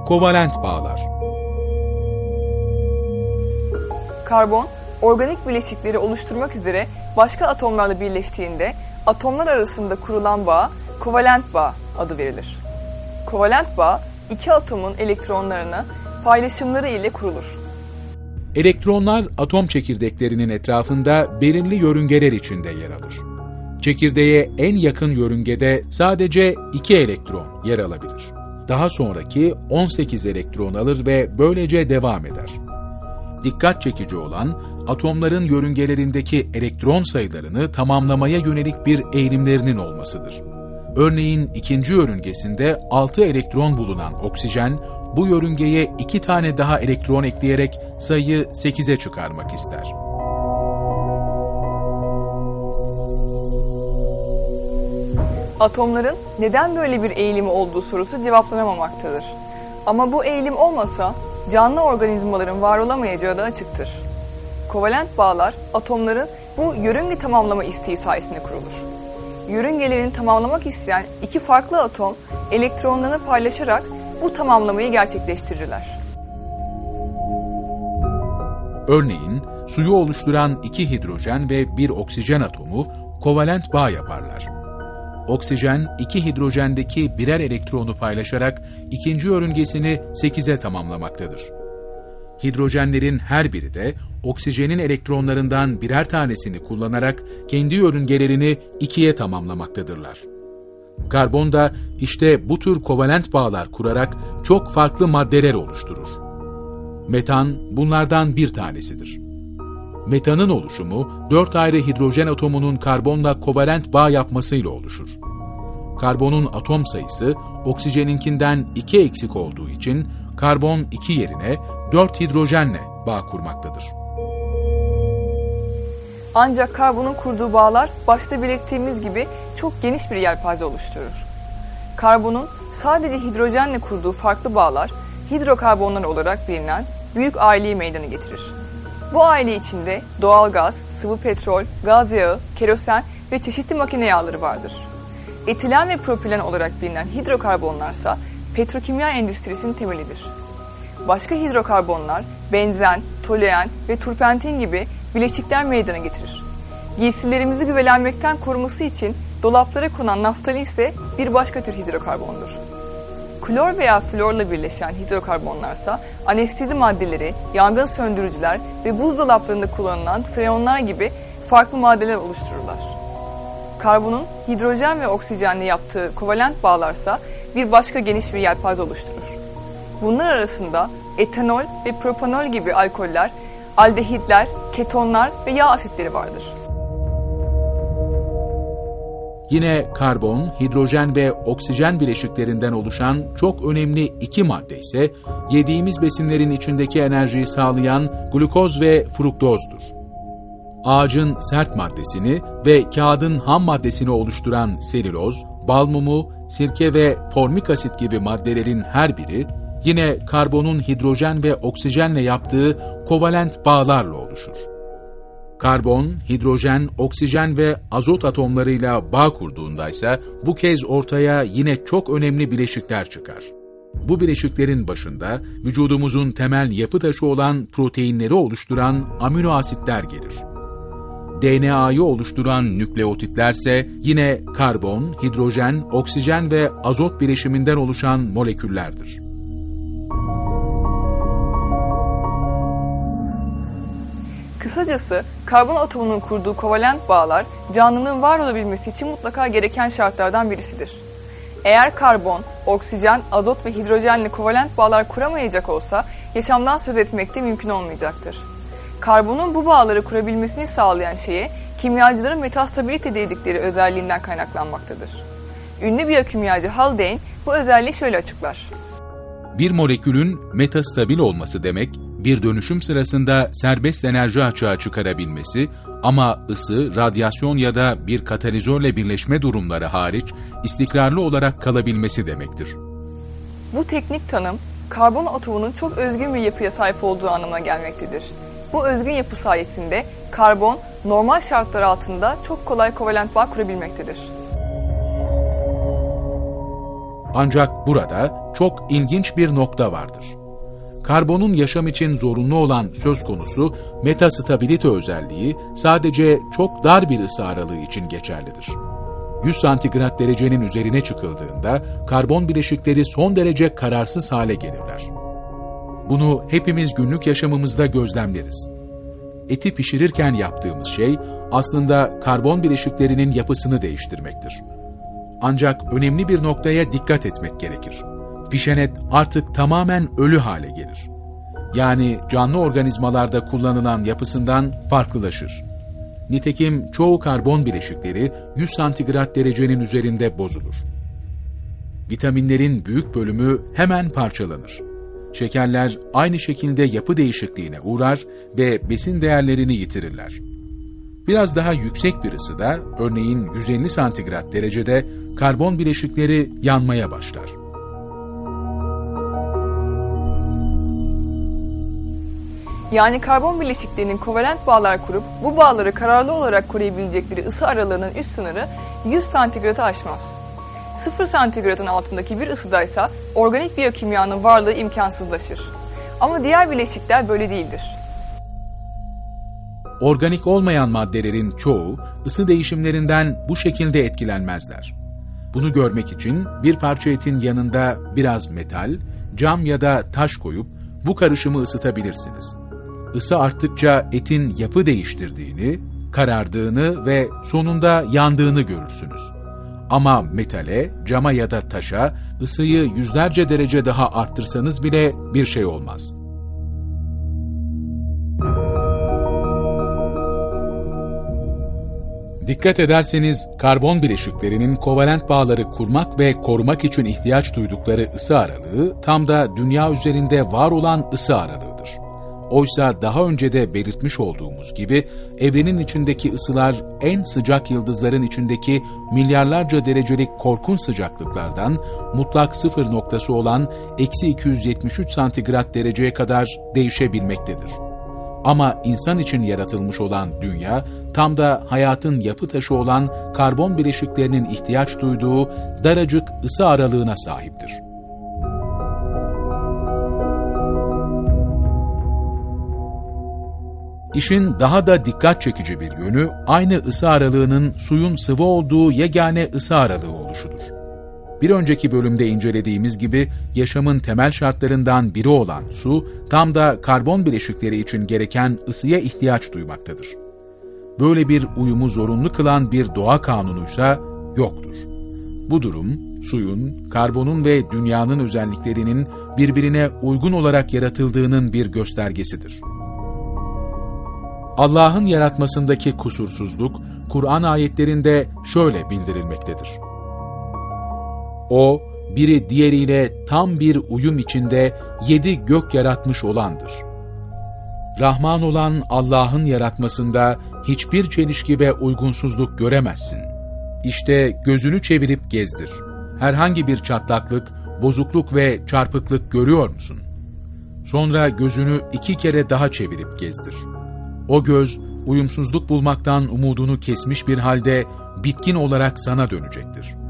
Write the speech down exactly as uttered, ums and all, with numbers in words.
Kovalent bağlar. Karbon, organik bileşikleri oluşturmak üzere başka atomlarla birleştiğinde atomlar arasında kurulan bağa kovalent bağ adı verilir. Kovalent bağ, iki atomun elektronlarını paylaşımları ile kurulur. Elektronlar atom çekirdeklerinin etrafında belirli yörüngeler içinde yer alır. Çekirdeğe en yakın yörüngede sadece iki elektron yer alabilir. Daha sonraki on sekiz elektron alır ve böylece devam eder. Dikkat çekici olan, atomların yörüngelerindeki elektron sayılarını tamamlamaya yönelik bir eğilimlerinin olmasıdır. Örneğin ikinci yörüngesinde altı elektron bulunan oksijen, bu yörüngeye iki tane daha elektron ekleyerek sayıyı sekize çıkarmak ister. Atomların neden böyle bir eğilimi olduğu sorusu cevaplanamamaktadır. Ama bu eğilim olmasa canlı organizmaların var olamayacağı da açıktır. Kovalent bağlar atomların bu yörünge tamamlama isteği sayesinde kurulur. Yörüngelerini tamamlamak isteyen iki farklı atom elektronlarını paylaşarak bu tamamlamayı gerçekleştirirler. Örneğin suyu oluşturan iki hidrojen ve bir oksijen atomu kovalent bağ yaparlar. Oksijen, iki hidrojendeki birer elektronu paylaşarak ikinci yörüngesini sekize tamamlamaktadır. Hidrojenlerin her biri de oksijenin elektronlarından birer tanesini kullanarak kendi yörüngelerini ikiye tamamlamaktadırlar. Karbon da işte bu tür kovalent bağlar kurarak çok farklı maddeler oluşturur. Metan bunlardan bir tanesidir. Metanın oluşumu dört ayrı hidrojen atomunun karbonla kovalent bağ yapmasıyla oluşur. Karbonun atom sayısı oksijeninkinden iki eksik olduğu için karbon iki yerine dört hidrojenle bağ kurmaktadır. Ancak karbonun kurduğu bağlar başta belirttiğimiz gibi çok geniş bir yelpaze oluşturur. Karbonun sadece hidrojenle kurduğu farklı bağlar hidrokarbonlar olarak bilinen büyük aileyi meydana getirir. Bu aile içinde doğal gaz, sıvı petrol, gaz yağı, kerosen ve çeşitli makine yağları vardır. Etilen ve propilen olarak bilinen hidrokarbonlarsa petrokimya endüstrisinin temelidir. Başka hidrokarbonlar benzen, toluen ve turpentin gibi bileşikler meydana getirir. Giysilerimizi güvelenmekten koruması için dolaplara konan naftalin ise bir başka tür hidrokarbondur. Klor veya florla birleşen hidrokarbonlarsa anestezi maddeleri, yangın söndürücüler ve buzdolaplarında kullanılan freonlar gibi farklı maddeler oluştururlar. Karbonun hidrojen ve oksijenle yaptığı kovalent bağlarsa bir başka geniş bir yelpaze oluşturur. Bunlar arasında etanol ve propanol gibi alkoller, aldehitler, ketonlar ve yağ asitleri vardır. Yine karbon, hidrojen ve oksijen bileşiklerinden oluşan çok önemli iki madde ise yediğimiz besinlerin içindeki enerjiyi sağlayan glukoz ve fruktozdur. Ağacın sert maddesini ve kağıdın ham maddesini oluşturan selüloz, bal mumu, sirke ve formik asit gibi maddelerin her biri yine karbonun hidrojen ve oksijenle yaptığı kovalent bağlarla oluşur. Karbon, hidrojen, oksijen ve azot atomlarıyla bağ kurduğunda ise bu kez ortaya yine çok önemli bileşikler çıkar. Bu bileşiklerin başında vücudumuzun temel yapı taşı olan proteinleri oluşturan amino asitler gelir. D N A'yı oluşturan nükleotitlerse yine karbon, hidrojen, oksijen ve azot bileşiminden oluşan moleküllerdir. Kısacası karbon atomunun kurduğu kovalent bağlar canlının var olabilmesi için mutlaka gereken şartlardan birisidir. Eğer karbon, oksijen, azot ve hidrojenle kovalent bağlar kuramayacak olsa yaşamdan söz etmek de mümkün olmayacaktır. Karbonun bu bağları kurabilmesini sağlayan şeye kimyacıların metastabilite dedikleri özelliğinden kaynaklanmaktadır. Ünlü biyokimyacı Haldane bu özelliği şöyle açıklar. Bir molekülün metastabil olması demek, bir dönüşüm sırasında serbest enerji açığa çıkarabilmesi ama ısı, radyasyon ya da bir katalizörle birleşme durumları hariç istikrarlı olarak kalabilmesi demektir. Bu teknik tanım, karbon atomunun çok özgün bir yapıya sahip olduğu anlamına gelmektedir. Bu özgün yapı sayesinde karbon normal şartlar altında çok kolay kovalent bağ kurabilmektedir. Ancak burada çok ilginç bir nokta vardır. Karbonun yaşam için zorunlu olan söz konusu metastabilite özelliği sadece çok dar bir ısı aralığı için geçerlidir. yüz santigrat derecenin üzerine çıkıldığında karbon bileşikleri son derece kararsız hale gelirler. Bunu hepimiz günlük yaşamımızda gözlemleriz. Eti pişirirken yaptığımız şey aslında karbon bileşiklerinin yapısını değiştirmektir. Ancak önemli bir noktaya dikkat etmek gerekir. Pişen et artık tamamen ölü hale gelir. Yani canlı organizmalarda kullanılan yapısından farklılaşır. Nitekim çoğu karbon bileşikleri yüz santigrat derecenin üzerinde bozulur. Vitaminlerin büyük bölümü hemen parçalanır. Şekerler aynı şekilde yapı değişikliğine uğrar ve besin değerlerini yitirirler. Biraz daha yüksek bir ısıda, örneğin yüz elli santigrat derecede karbon bileşikleri yanmaya başlar. Yani karbon bileşiklerinin kovalent bağlar kurup bu bağları kararlı olarak koruyabilecekleri ısı aralığının üst sınırı yüz santigratı aşmaz. sıfır santigratın altındaki bir ısıdaysa organik biyokimyanın varlığı imkansızlaşır. Ama diğer bileşikler böyle değildir. Organik olmayan maddelerin çoğu ısı değişimlerinden bu şekilde etkilenmezler. Bunu görmek için bir parça etin yanında biraz metal, cam ya da taş koyup bu karışımı ısıtabilirsiniz. Isı arttıkça etin yapı değiştirdiğini, karardığını ve sonunda yandığını görürsünüz. Ama metale, cama ya da taşa ısıyı yüzlerce derece daha arttırsanız bile bir şey olmaz. Dikkat ederseniz karbon bileşiklerinin kovalent bağları kurmak ve korumak için ihtiyaç duydukları ısı aralığı tam da dünya üzerinde var olan ısı aralığıdır. Oysa daha önce de belirtmiş olduğumuz gibi evrenin içindeki ısılar en sıcak yıldızların içindeki milyarlarca derecelik korkunç sıcaklıklardan mutlak sıfır noktası olan eksi iki yüz yetmiş üç santigrat dereceye kadar değişebilmektedir. Ama insan için yaratılmış olan dünya, tam da hayatın yapı taşı olan karbon bileşiklerinin ihtiyaç duyduğu daracık ısı aralığına sahiptir. İşin daha da dikkat çekici bir yönü, aynı ısı aralığının suyun sıvı olduğu yegane ısı aralığı oluşudur. Bir önceki bölümde incelediğimiz gibi yaşamın temel şartlarından biri olan su, tam da karbon bileşikleri için gereken ısıya ihtiyaç duymaktadır. Böyle bir uyumu zorunlu kılan bir doğa kanunuysa yoktur. Bu durum, suyun, karbonun ve dünyanın özelliklerinin birbirine uygun olarak yaratıldığının bir göstergesidir. Allah'ın yaratmasındaki kusursuzluk, Kur'an ayetlerinde şöyle bildirilmektedir. O, biri diğeriyle tam bir uyum içinde yedi gök yaratmış olandır. Rahman olan Allah'ın yaratmasında hiçbir çelişki ve uygunsuzluk göremezsin. İşte gözünü çevirip gezdir. Herhangi bir çatlaklık, bozukluk ve çarpıklık görüyor musun? Sonra gözünü iki kere daha çevirip gezdir. O göz, uyumsuzluk bulmaktan umudunu kesmiş bir halde bitkin olarak sana dönecektir.